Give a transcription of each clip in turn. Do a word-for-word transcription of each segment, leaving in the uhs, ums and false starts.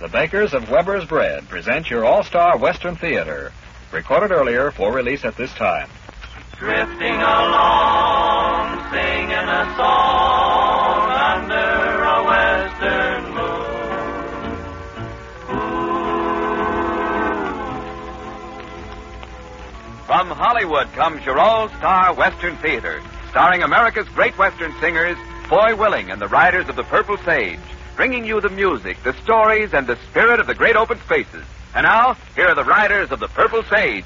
The bakers of Weber's Bread present your all-star Western Theater, recorded earlier for release at this time. Drifting along, singing a song under a western moon. Ooh. From Hollywood comes your all-star Western Theater, starring America's great Western singers, Foy Willing and the Riders of the Purple Sage, bringing you the music, the stories, and the spirit of the great open spaces. And now, here are the Riders of the Purple Sage.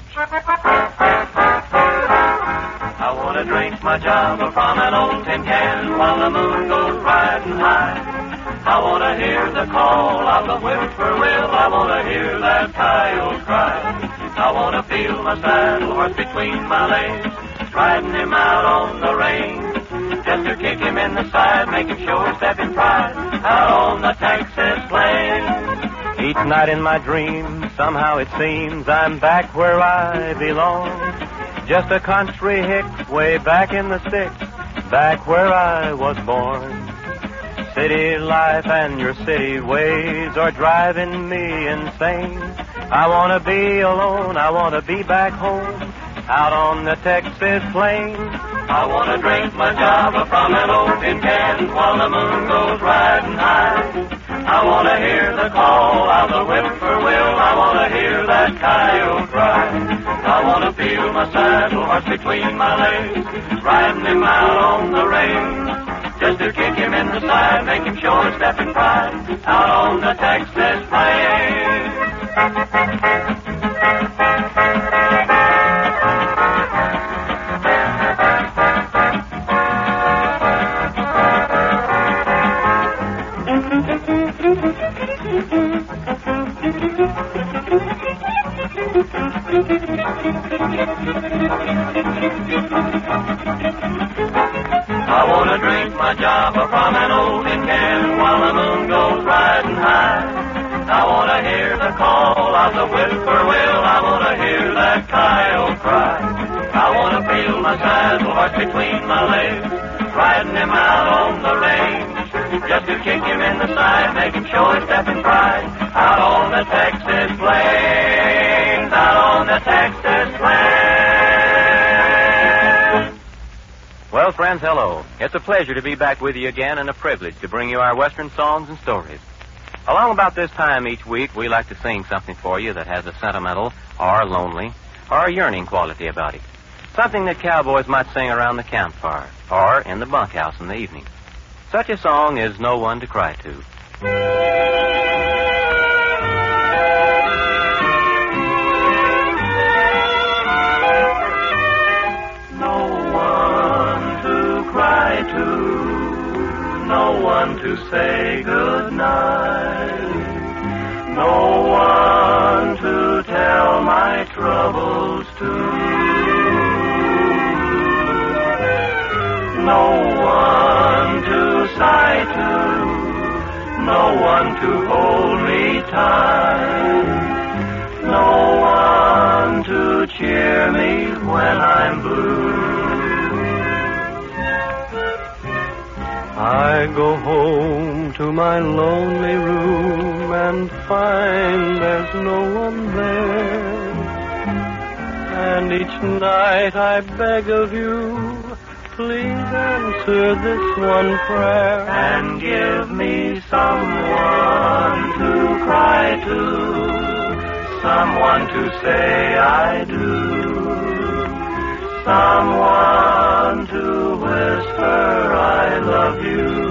I want to drink my java from an old tin can while the moon goes riding high. I want to hear the call of the whippoorwill. I want to hear that coyote cry. I want to feel my saddle horse between my legs, riding him out on the range. Just to kick him in the side, make him show a step in pride, out on the Texas plains. Each night in my dreams, somehow it seems I'm back where I belong. Just a country hick way back in the sticks, back where I was born. City life and your city ways are driving me insane. I want to be alone, I want to be back home, out on the Texas plains. I want to drink my java from an old tin can while the moon goes riding high. I want to hear the call of the whippoorwill. I want to hear that coyote cry. I want to feel my saddle horse between my legs, riding him out on the range. Just to kick him in the side, make him show a step in pride, out on the Texas plains. I want to drink my java from an old tin can while the moon goes riding high. I want to hear the call of the whippoorwill. I want to hear that coyote cry. I want to feel my saddle horse between my legs, riding him out on the range. Just to kick him in the side, make him show his step in pride, out on the Texas plains, out on the Texas plains. Well, friends, hello. It's a pleasure to be back with you again and a privilege to bring you our Western songs and stories. Along about this time each week, we like to sing something for you that has a sentimental or lonely or a yearning quality about it. Something that cowboys might sing around the campfire or in the bunkhouse in the evening. Such a song is No One to Cry To. No one to say good night, no one to tell my troubles to, no one to sigh to, no one to hold me tight, no one to cheer me when I'm blue. I go home to my lonely room and find there's no one there. And each night I beg of you, please answer this one prayer and give me someone to cry to, someone to say I do, someone to whisper I love you.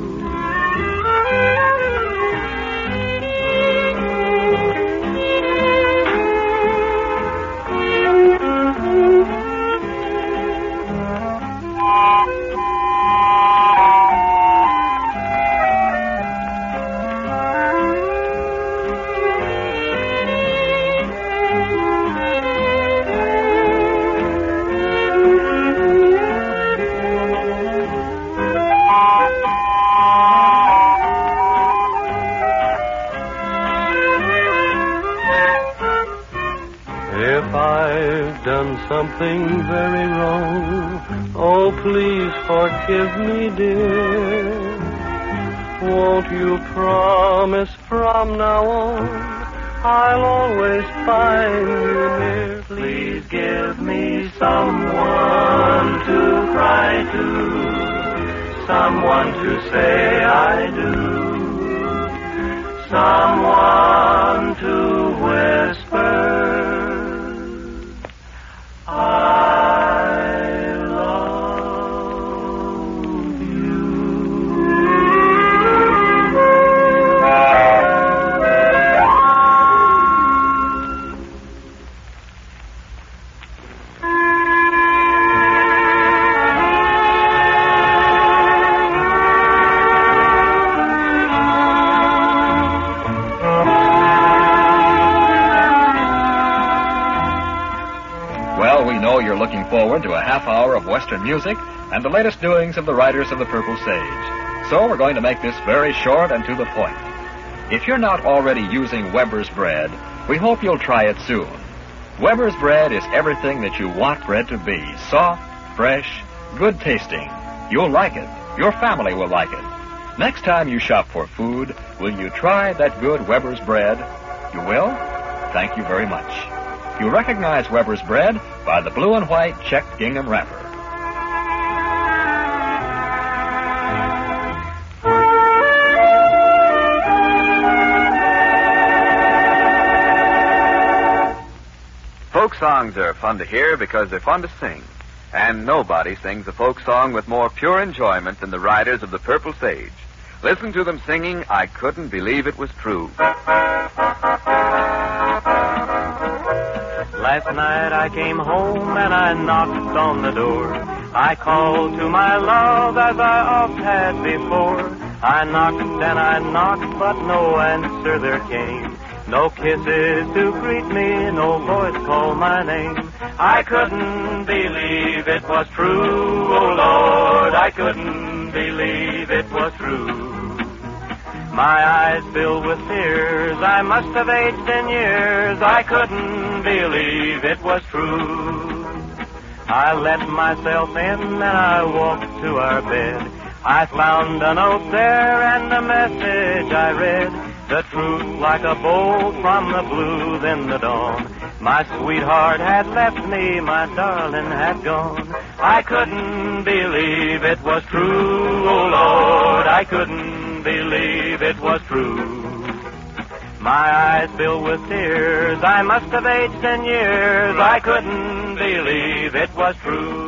If I've done something very wrong, oh, please forgive me, dear. Won't you promise from now on I'll always find you near? Please give me someone to cry to, someone to say I do, someone to whisper I love you. Well, we know you're looking forward to a half hour of Western music and the latest doings of the Riders of the Purple Sage. So we're going to make this very short and to the point. If you're not already using Weber's bread, we hope you'll try it soon. Weber's bread is everything that you want bread to be. Soft, fresh, good tasting. You'll like it. Your family will like it. Next time you shop for food, will you try that good Weber's bread? You will? Thank you very much. You recognize Weber's bread by the blue and white checked gingham wrapper. Folk songs are fun to hear because they're fun to sing. And nobody sings a folk song with more pure enjoyment than the Riders of the Purple Sage. Listen to them singing, I Couldn't Believe It Was True. Last night I came home and I knocked on the door. I called to my love as I oft had before. I knocked and I knocked, but no answer there came. No kisses to greet me, no voice call my name. I couldn't believe it was true, oh Lord, I couldn't believe it was true. My eyes filled with tears, I must have aged in years, I couldn't believe it was true. I let myself in and I walked to our bed. I found a note there and a message I read. The truth like a bolt from the blue in the dawn. My sweetheart had left me, my darling had gone. I couldn't believe it was true, oh Lord, I couldn't believe it was true. My eyes filled with tears, I must have aged in years, I couldn't believe it was true.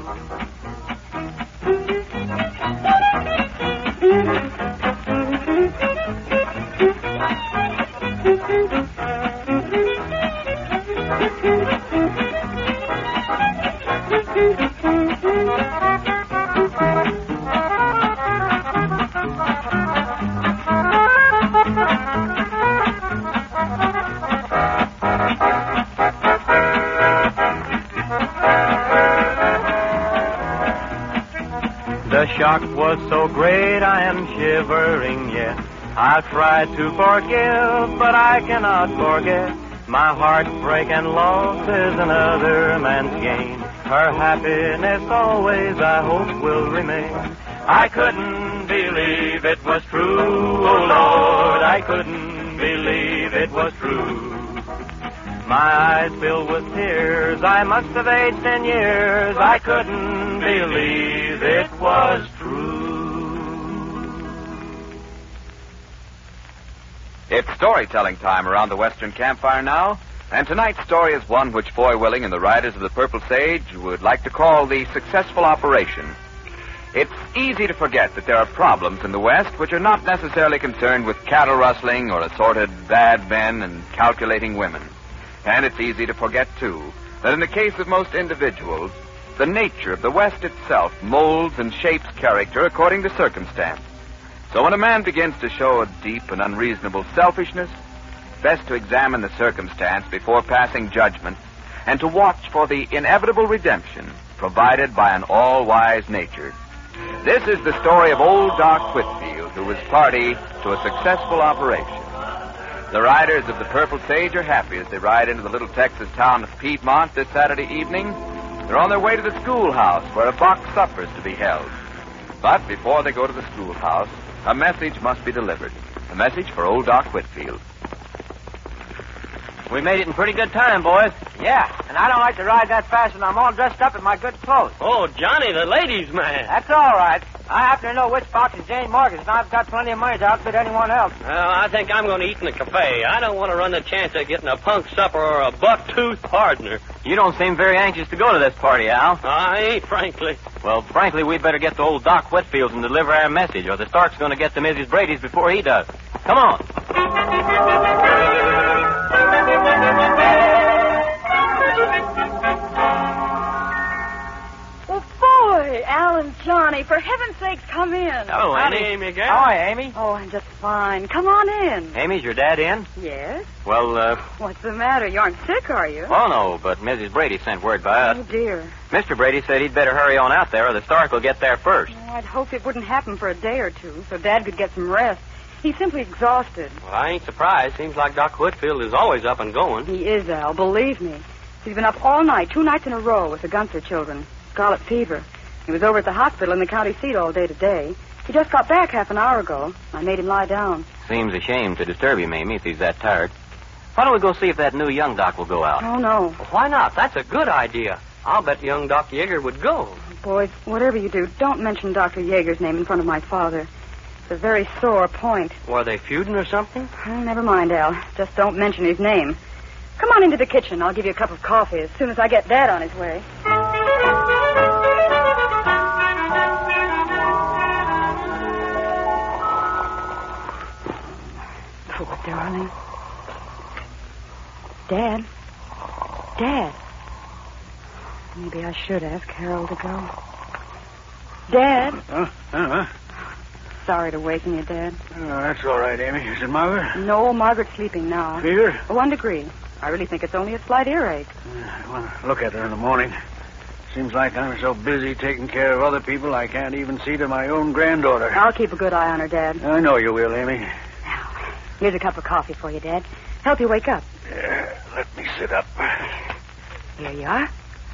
The shock was so great I am shivering yet. I've tried to forgive, but I cannot forget. My heartbreak and loss is another man's gain. Her happiness always, I hope, will remain. I couldn't believe it was true, oh Lord, I couldn't believe it was true. My eyes filled with tears, I must have aged in years, I couldn't believe it was true. It's storytelling time around the Western campfire now, and tonight's story is one which Foy Willing and the Riders of the Purple Sage would like to call the successful operation. It's easy to forget that there are problems in the West which are not necessarily concerned with cattle rustling or assorted bad men and calculating women. And it's easy to forget, too, that in the case of most individuals, the nature of the West itself molds and shapes character according to circumstance. So when a man begins to show a deep and unreasonable selfishness, it's best to examine the circumstance before passing judgment and to watch for the inevitable redemption provided by an all-wise nature. This is the story of old Doc Whitfield, who was party to a successful operation. The Riders of the Purple Sage are happy as they ride into the little Texas town of Piedmont this Saturday evening. They're on their way to the schoolhouse where a box supper is to be held. But before they go to the schoolhouse, A message must be delivered. A message for old Doc Whitfield. We made it in pretty good time, boys. Yeah, and I don't like to ride that fast when I'm all dressed up in my good clothes. Oh, Johnny, the ladies' man. That's all right. I happen to know which box is Jane Morgan's, and I've got plenty of money to outbid anyone else. Well, I think I'm going to eat in the cafe. I don't want to run the chance of getting a punk supper or a buck-tooth partner. You don't seem very anxious to go to this party, Al. I ain't, frankly. Well, frankly, we'd better get to old Doc Whitfield and deliver our message, or the Stark's going to get to Missus Brady's before he does. Come on. Boy, Al and Johnny, for heaven's sakes, come in. Hello, Amy. Amy, girl. How are you, Amy? Oh, I'm just fine. Come on in. Amy's your dad in? Yes? Well, uh... What's the matter? You aren't sick, are you? Oh, no, but Missus Brady sent word by us. Oh, dear. Mister Brady said he'd better hurry on out there or the Stark will get there first. Oh, I'd hoped it wouldn't happen for a day or two, so Dad could get some rest. He's simply exhausted. Well, I ain't surprised. Seems like Doc Whitfield is always up and going. He is, Al, believe me. He's been up all night, two nights in a row, with the Gunther children. Scarlet fever. He was over at the hospital in the county seat all day today. He just got back half an hour ago. I made him lie down. Seems a shame to disturb him, Amy, if he's that tired. Why don't we go see if that new young doc will go out? Oh, no. Well, why not? That's a good idea. I'll bet young Doc Yeager would go. Boys, whatever you do, don't mention Doctor Yeager's name in front of my father. It's a very sore point. Were they feuding or something? Well, never mind, Al. Just don't mention his name. Come on into the kitchen. I'll give you a cup of coffee as soon as I get Dad on his way. Poor darling. Dad. Dad. Maybe I should ask Harold to go. Dad. Huh? Uh-huh. Sorry to waken you, Dad. Oh, that's all right, Amy. Is it Margaret? No, Margaret's sleeping now. Fever? One degree. I really think it's only a slight earache. Uh, I want to look at her in the morning. Seems like I'm so busy taking care of other people I can't even see to my own granddaughter. I'll keep a good eye on her, Dad. I know you will, Amy. Now, here's a cup of coffee for you, Dad. Help you wake up. Yeah, let me sit up. Here you are.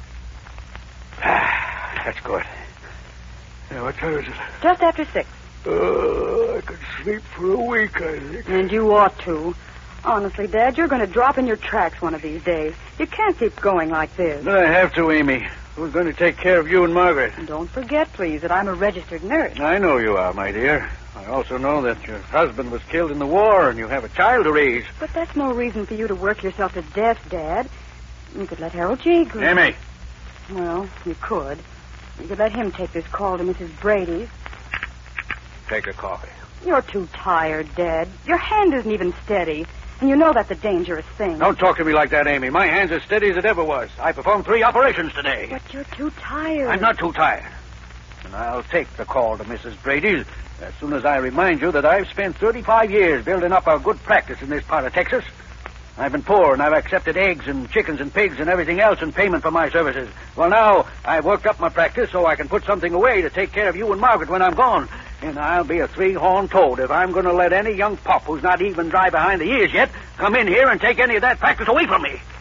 Ah, that's good. Yeah, what time is it? Just after six. Uh, I could sleep for a week, I think. And you ought to. Honestly, Dad, you're going to drop in your tracks one of these days. You can't keep going like this. I have to, Amy. Who's going to take care of you and Margaret? And don't forget, please, that I'm a registered nurse. I know you are, my dear. I also know that your husband was killed in the war and you have a child to raise. But that's no reason for you to work yourself to death, Dad. You could let Harold G. go. Amy. Well, you could. You could let him take this call to Missus Brady's. Take a coffee. You're too tired, Dad. Your hand isn't even steady. And you know that's a dangerous thing. Don't talk to me like that, Amy. My hand's as steady as it ever was. I performed three operations today. But you're too tired. I'm not too tired. And I'll take the call to Missus Brady's as soon as I remind you that I've spent thirty-five years building up a good practice in this part of Texas. I've been poor, and I've accepted eggs and chickens and pigs and everything else in payment for my services. Well, now I've worked up my practice so I can put something away to take care of you and Margaret when I'm gone. And I'll be a three-horned toad if I'm going to let any young pup who's not even dry behind the ears yet come in here and take any of that practice away from me.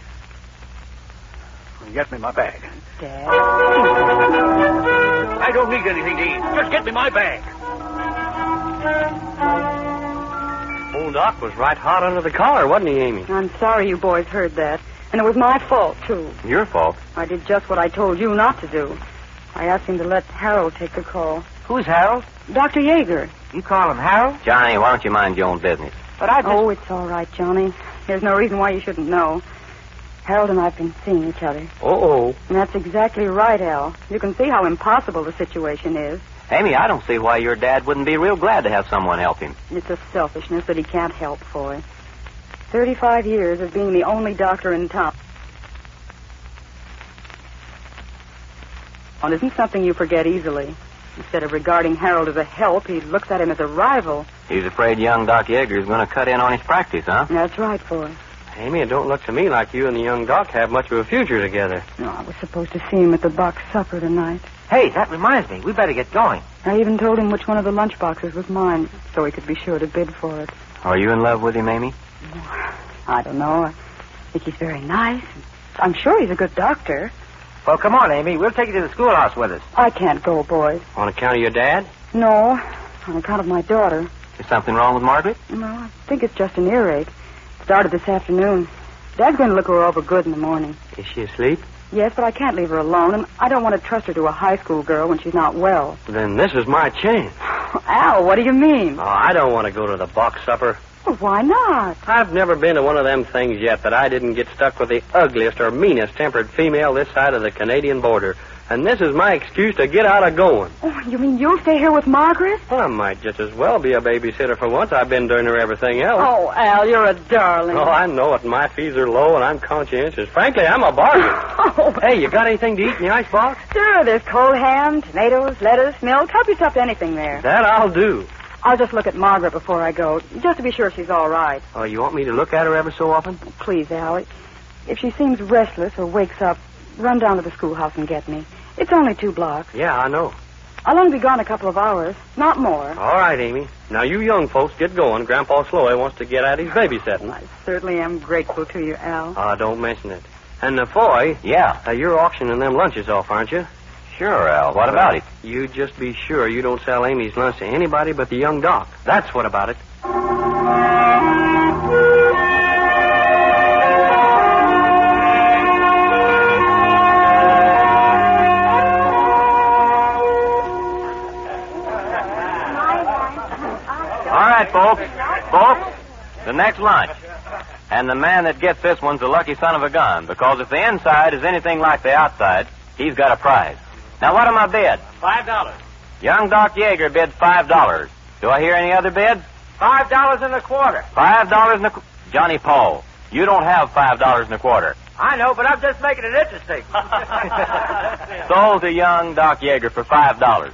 Get me my bag. Dad. I don't need anything to eat. Just get me my bag. Old Doc was right hot under the collar, wasn't he, Amy? I'm sorry you boys heard that. And it was my fault, too. Your fault. I did just what I told you not to do. I asked him to let Harold take the call. Who's Harold? Doctor Yeager. You call him Harold? Johnny, why don't you mind your own business? But I just... Oh, it's all right, Johnny. There's no reason why you shouldn't know. Harold and I have been seeing each other. Uh-oh. And that's exactly right, Al. You can see how impossible the situation is. Amy, I don't see why your dad wouldn't be real glad to have someone help him. It's a selfishness that he can't help for. Thirty-five years of being the only doctor in town. It isn't something you forget easily. Instead of regarding Harold as a help, he looks at him as a rival. He's afraid young Doc Yeager's going to cut in on his practice, huh? That's right, boy. Amy, it don't look to me like you and the young Doc have much of a future together. No, I was supposed to see him at the box supper tonight. Hey, that reminds me. We better get going. I even told him which one of the lunch boxes was mine, so he could be sure to bid for it. Are you in love with him, Amy? I don't know. I think he's very nice. I'm sure he's a good doctor. Well, come on, Amy. We'll take you to the schoolhouse with us. I can't go, boys. On account of your dad? No, on account of my daughter. Is something wrong with Margaret? No, I think it's just an earache. It started this afternoon. Dad's going to look her over good in the morning. Is she asleep? Yes, but I can't leave her alone, and I don't want to trust her to a high school girl when she's not well. Then this is my chance. Al, what do you mean? Oh, I don't want to go to the box supper. Well, why not? I've never been to one of them things yet that I didn't get stuck with the ugliest or meanest tempered female this side of the Canadian border. And this is my excuse to get out of going. Oh, you mean you'll stay here with Margaret? Well, I might just as well be a babysitter for once. I've been doing her everything else. Oh, Al, you're a darling. Oh, I know it. My fees are low, and I'm conscientious. Frankly, I'm a bargain. Oh. Hey, you got anything to eat in the icebox? Sure, there's cold ham, tomatoes, lettuce, milk. Help yourself to anything there. That I'll do. I'll just look at Margaret before I go, just to be sure she's all right. Oh, you want me to look at her ever so often? Please, Al. If she seems restless or wakes up, run down to the schoolhouse and get me. It's only two blocks. Yeah, I know. I'll only be gone a couple of hours, not more. All right, Amy. Now, you young folks get going. Grandpa Sloy wants to get at his babysitting. I certainly am grateful to you, Al. Ah, don't mention it. And, uh, Foy. Yeah? Uh, you're auctioning them lunches off, aren't you? Sure, Al. What about it? You just be sure you don't sell Amy's lunch to anybody but the young doc. That's what about it. All right, folks. Folks, the next lunch. And the man that gets this one's a lucky son of a gun, because if the inside is anything like the outside, he's got a prize. Now, what am I bid? Five dollars. Young Doc Yeager bid five dollars. Do I hear any other bids? Five dollars and a quarter. Five dollars and a qu- Johnny Paul, you don't have five dollars and a quarter. I know, but I'm just making it interesting. Sold to young Doc Yeager for five dollars.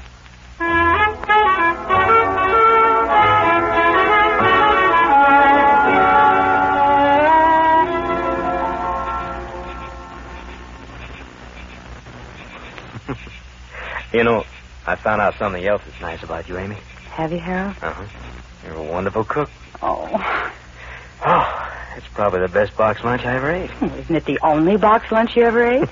You know, I found out something else that's nice about you, Amy. Have you, Harold? Uh-huh. You're a wonderful cook. Oh. Oh, it's probably the best box lunch I ever ate. Well, isn't it the only box lunch you ever ate?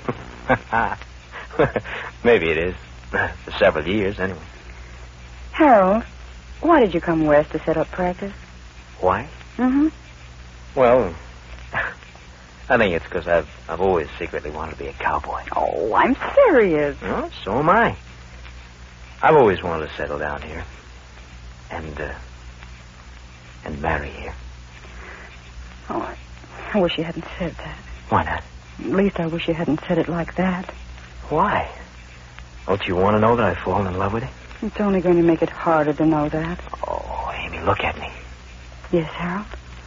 Maybe it is. For several years, anyway. Harold, why did you come west to set up practice? Why? Mm-hmm. Well, I think it's because I've, I've always secretly wanted to be a cowboy. Oh, I'm serious. Well, so am I. I've always wanted to settle down here. And, uh, and marry here. Oh, I, I wish you hadn't said that. Why not? At least I wish you hadn't said it like that. Why? Don't you want to know that I've fallen in love with you? It's only going to make it harder to know that. Oh, Amy, look at me. Yes, Harold?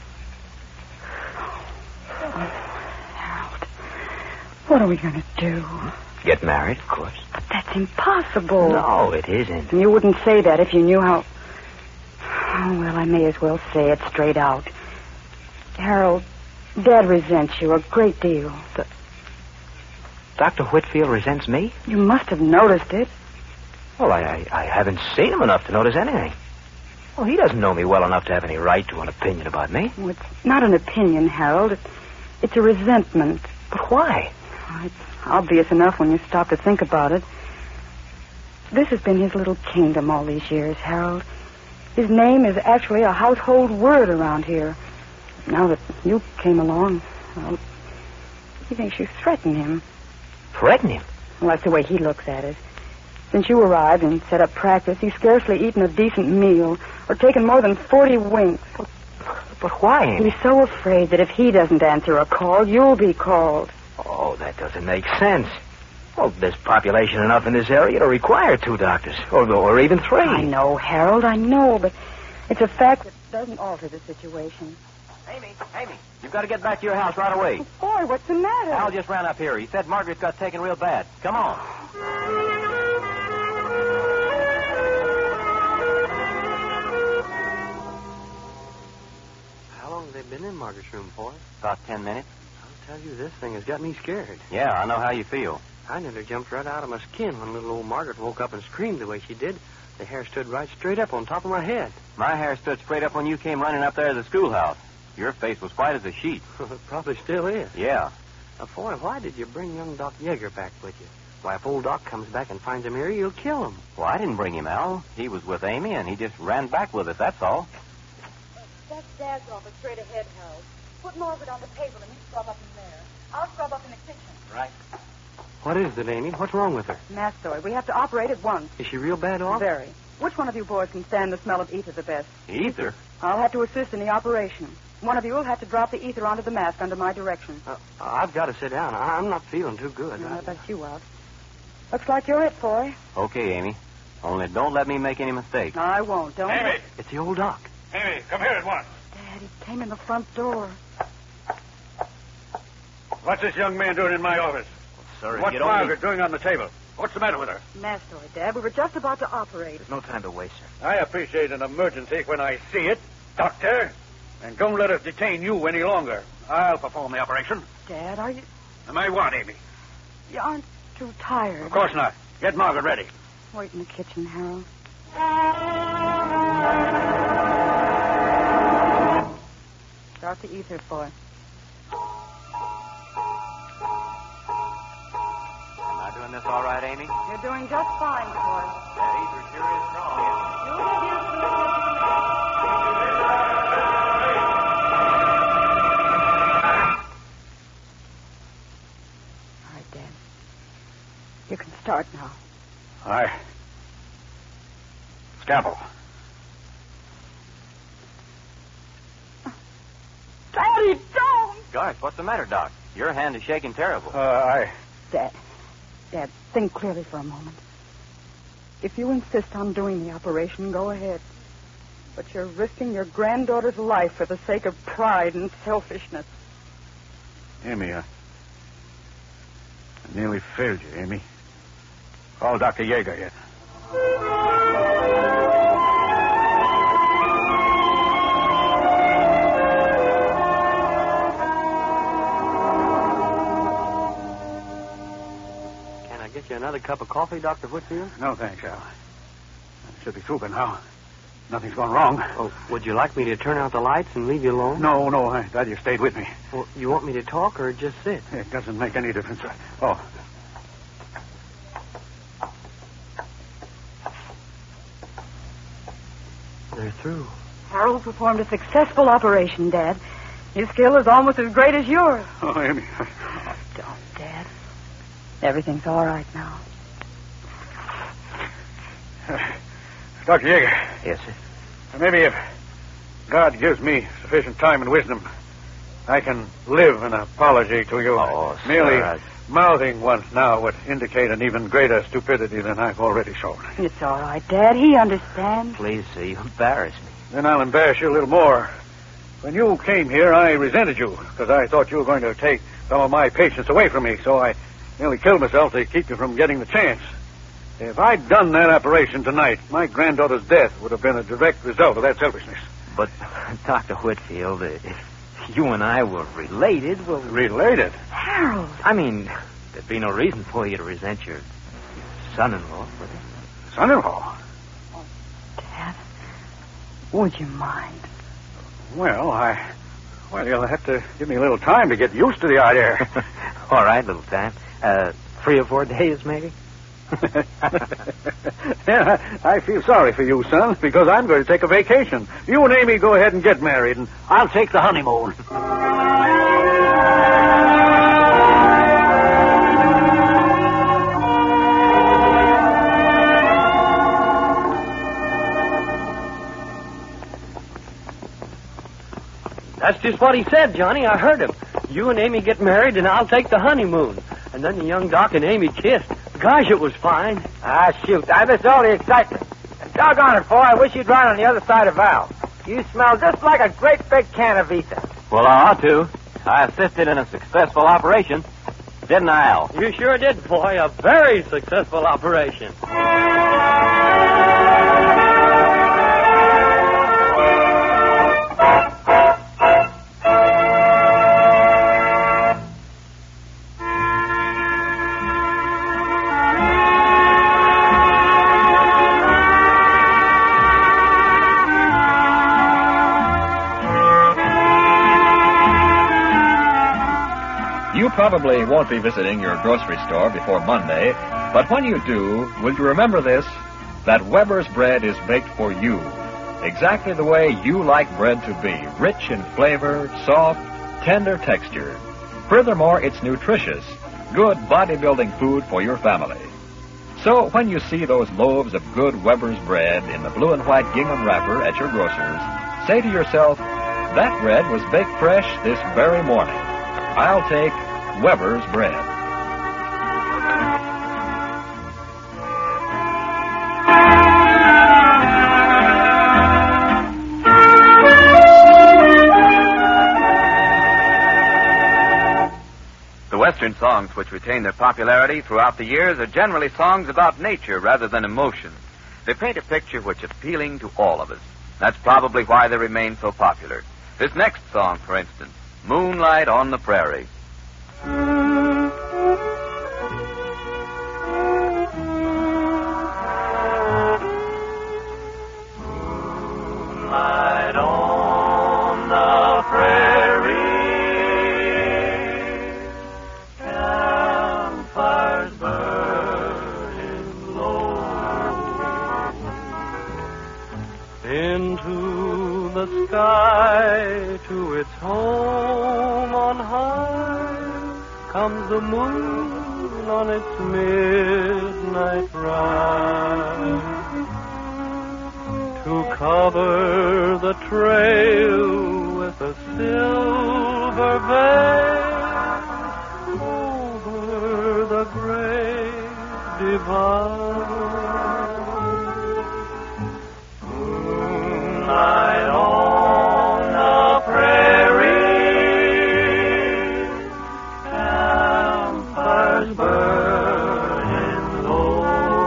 Oh, Harold, what are we going to do? Get married, of course. But that's impossible. No, it isn't. And you wouldn't say that if you knew how... Oh, well, I may as well say it straight out. Harold, Dad resents you a great deal. The... Doctor Whitfield resents me? You must have noticed it. Well, I, I, I haven't seen him enough to notice anything. Well, he doesn't know me well enough to have any right to an opinion about me. Well, it's not an opinion, Harold. It, it's a resentment. But why? Oh, it's obvious enough when you stop to think about it. This has been his little kingdom all these years, Harold. His name is actually a household word around here. Now that you came along, well, he thinks you threaten him. Threaten him? Well, that's the way he looks at it. Since you arrived and set up practice, he's scarcely eaten a decent meal or taken more than forty winks. But, but why, Amy? He's so afraid that if he doesn't answer a call, you'll be called. Oh, that doesn't make sense. Well, there's population enough in this area to require two doctors, or, or even three. I know, Harold, I know, but it's a fact that doesn't alter the situation. Amy, Amy, you've got to get back to your house right away. Oh, boy, what's the matter? Al just ran up here. He said Margaret got taken real bad. Come on. How long have they been in Margaret's room for? About ten minutes. I'll tell you, this thing has got me scared. Yeah, I know how you feel. I nearly jumped right out of my skin when little old Margaret woke up and screamed the way she did. The hair stood right straight up on top of my head. My hair stood straight up when you came running up there to the schoolhouse. Your face was white as a sheet. It probably still is. Yeah. Now, boy, why did you bring young Doc Yeager back with you? Why, if old Doc comes back and finds him here, he'll kill him. Well, I didn't bring him, Al. He was with Amy, and he just ran back with it, that's all. That's Dad's office straight ahead, Harold. Put Margaret on the table and you scrub up in there. I'll scrub up in the kitchen. Right. What is it, Amy? What's wrong with her? Mastoid. We have to operate at once. Is she real bad off? Very. Which one of you boys can stand the smell of ether the best? Ether? I'll have to assist in the operation. One of you will have to drop the ether onto the mask under my direction. Uh, I've got to sit down. I- I'm not feeling too good. No, that's you out. Looks like you're it, boy. Okay, Amy. Only don't let me make any mistakes. No, I won't. Don't. Amy! It's the old Doc. Amy, come here at once. Dad, he came in the front door. What's this young man doing in my office? Sorry, What's you don't Margaret doing on the table? What's the matter with her? Mastoid, Dad. We were just about to operate. There's no time to waste, sir. I appreciate an emergency when I see it, Doctor. And don't let us detain you any longer. I'll perform the operation. Dad, are you... Am I what, Amy? You aren't too tired. Of course not. Get Margaret ready. Wait in the kitchen, Harold. Start the ether, boy. Am I doing this all right, Amy? You're doing just fine, boy. That ether sure is strong. You'll get used to it. All right, Dad. You can start now. Aye. Scalpel. Daddy, don't! Gosh, what's the matter, Doc? Your hand is shaking terrible. Uh, I... Dad, Dad, think clearly for a moment. If you insist on doing the operation, go ahead. But you're risking your granddaughter's life for the sake of pride and selfishness. Amy, I... I nearly failed you, Amy. Call Doctor Yeager yet. Can I get you another cup of coffee, Doctor Whitfield? No, thanks, Al. I should be through by now. Nothing's gone wrong. Oh, would you like me to turn out the lights and leave you alone? No, no, I'm glad you stayed with me. Well, you want me to talk or just sit? It doesn't make any difference. Oh. They're through. Harold performed a successful operation, Dad. His skill is almost as great as yours. Oh, Amy. Oh, don't, Dad. Everything's all right now. Uh, Doctor Yeager. Yes, sir. Maybe if God gives me sufficient time and wisdom, I can live an apology to you. Oh, sir, Merely I... mouthing one now would indicate an even greater stupidity than I've already shown. It's all right, Dad. He understands. Please, sir, you embarrass me. Then I'll embarrass you a little more. When you came here, I resented you because I thought you were going to take some of my patients away from me, so I nearly killed myself to keep you from getting the chance. If I'd done that operation tonight, my granddaughter's death would have been a direct result of that selfishness. But, Doctor Whitfield, if you and I were related, well... Related? Harold. I mean, there'd be no reason for you to resent your son-in-law, would there? Son-in-law? Oh, Dad, would you mind? Well, I... Well, you'll have to give me a little time to get used to the idea. All right, little time. Uh, three or four days, maybe? Yeah, I feel sorry for you, son, because I'm going to take a vacation. You and Amy go ahead and get married, and I'll take the honeymoon. That's just what he said, Johnny. I heard him. You and Amy get married, and I'll take the honeymoon. And then the young Doc and Amy kissed. Gosh, it was fine. Ah, shoot. I missed all the excitement. And doggone it, boy, I wish you'd ride on the other side of Val. You smell just like a great big can of ether. Well, I ought to. I assisted in a successful operation. Didn't I, Al? You sure did, boy. A very successful operation. probably won't be visiting your grocery store before Monday, but when you do, will you remember this? That Weber's bread is baked for you, exactly the way you like bread to be, rich in flavor, soft, tender texture. Furthermore, it's nutritious, good bodybuilding food for your family. So when you see those loaves of good Weber's bread in the blue and white gingham wrapper at your grocer's, say to yourself, that bread was baked fresh this very morning. I'll take Weber's bread. The Western songs which retain their popularity throughout the years are generally songs about nature rather than emotion. They paint a picture which is appealing to all of us. That's probably why they remain so popular. This next song, for instance, Moonlight on the Prairie. Moonlight on the prairie, campfires burning low, into the sky to its home on high comes the moon on its midnight ride to cover the trail with a silver veil over the great divide. Moonlight on the prairie, campfires burning low.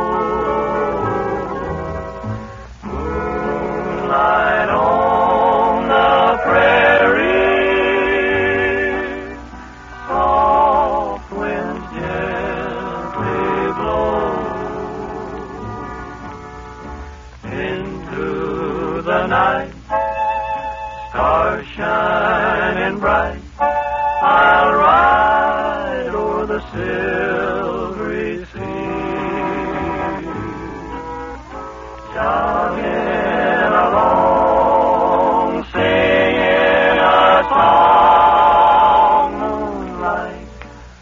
Moonlight on the prairie, soft winds gently blow into the night, stars shining bright. I'll ride o'er the silvery sea, jogging along, singing a song, moonlight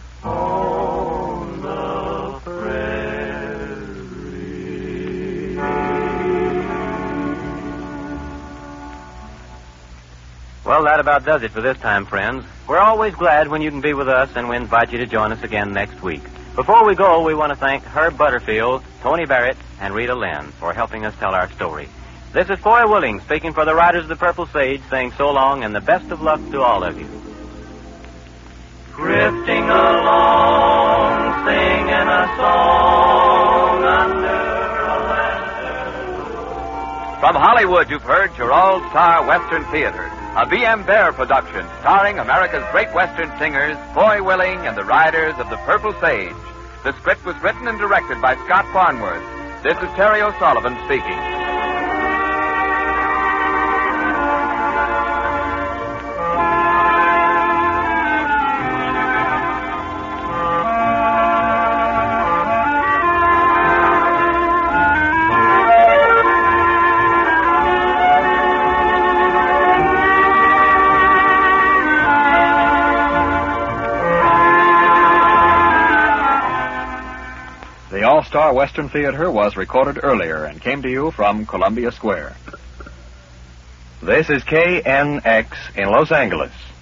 on the prairie. Well, that about does it for this time, friends. We're always glad when you can be with us, and we invite you to join us again next week. Before we go, we want to thank Herb Butterfield, Tony Barrett, and Rita Lynn for helping us tell our story. This is Foy Willing speaking for the Riders of the Purple Sage, saying so long and the best of luck to all of you. Drifting along, singing a song under a lantern. From Hollywood, you've heard your all-star Western Theater, a V M Bear production starring America's great Western singers, Foy Willing and the Riders of the Purple Sage. The script was written and directed by Scott Farnworth. This is Terry O'Sullivan speaking. The All-Star Western Theater was recorded earlier and came to you from Columbia Square. This is K N X in Los Angeles.